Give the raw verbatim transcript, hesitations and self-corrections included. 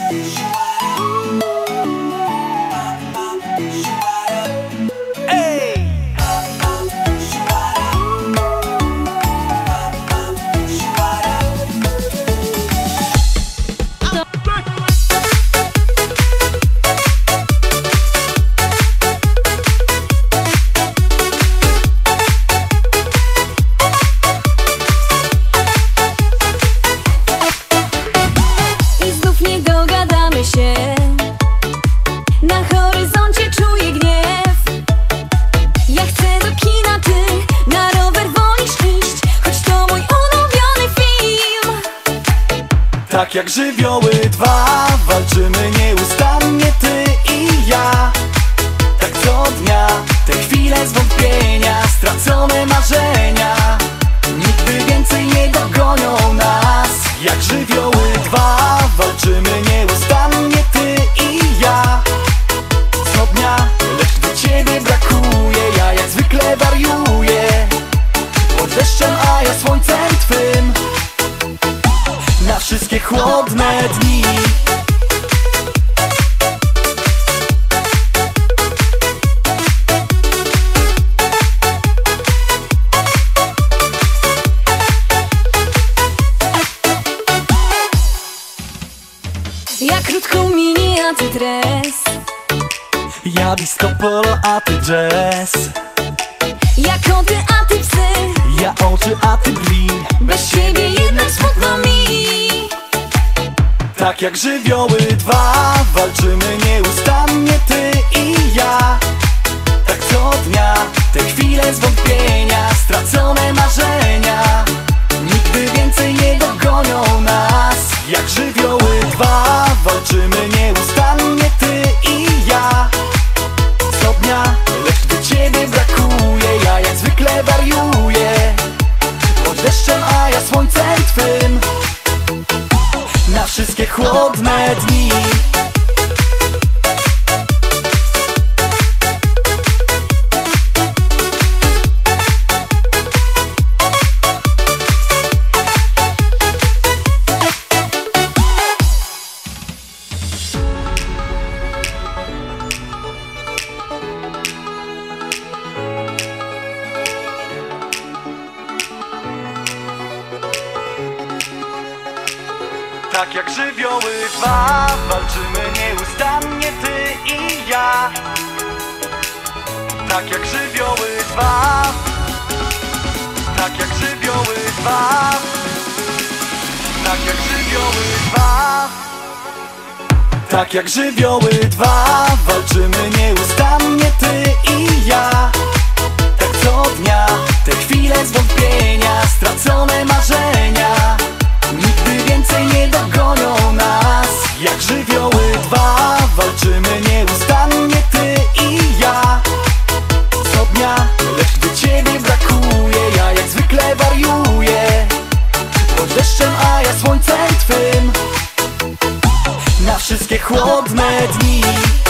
Na horyzoncie czuję gniew. Ja chcę do kina, ty na rower wolisz iść, choć to mój ulubiony film. Tak jak żywioły dwa, walczymy nieustannie ty i ja. Tak co dnia, te chwile zwątpienia, stracone marzenia nigdy więcej nie dogonią nas. Jak żywioły dwa, walczymy nieustannie ty i ja. Co dnia, lecz gdy ciebie brakuje, ja jak zwykle wariuję. Pod deszczem, a ja słońcem twym. Na wszystkie chłodne dni. Ja krótką mini, a ty dres. Ja disco polo, a ty jazz. Ja koty, a ty psy. Ja oczy, a ty brwi. Bez ciebie jednak smutno mi. Tak jak żywioły dwa, walczymy nieustannie ty i ja. Tak co dnia, te chwile zwątpienia, stracone marzenia nigdy więcej nie dogonią nas. Jak żywioły dwa, walczymy nieustannie ty i ja. Co dnia, lecz gdy ciebie brakuje, ja jak zwykle wariuję. Pod deszczem, a ja słońcem twym. Na wszystkie chłodne dni. Tak jak żywioły dwa, walczymy nieustannie ty i ja. Tak jak żywioły dwa. Tak jak żywioły dwa. Tak jak żywioły dwa. Tak jak żywioły dwa, walczymy nieustannie ty i ja. Tak co dnia, te chwile zwątpienia, stracone marzenia nigdy więcej nie dogonią nas. Jak żywioły dwa, walczymy nieustannie ty i ja. Co dnia, lecz gdy ciebie brakuje, ja jak zwykle wariuję. Pod deszczem, a ja słońcem twym. Na wszystkie chłodne dni.